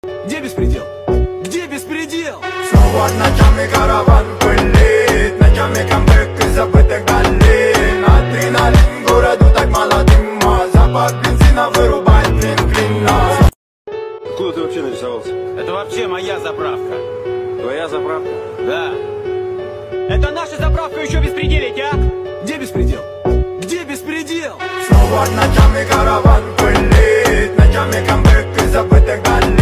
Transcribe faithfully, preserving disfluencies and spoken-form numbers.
Где беспредел? Где беспредел? Снова ночами караван пылит, ночами камбэк из забытых долин. Адреналин городу так мало дыма, запах бензина вырубает клин-клин нас. Откуда ты вообще нарисовался? Это вообще моя заправка. Твоя заправка? Да. Это наша заправка, еще беспределить, а? Где беспредел? Где беспредел? Снова ночами караван пылит, ночами камбэк из забытых долин.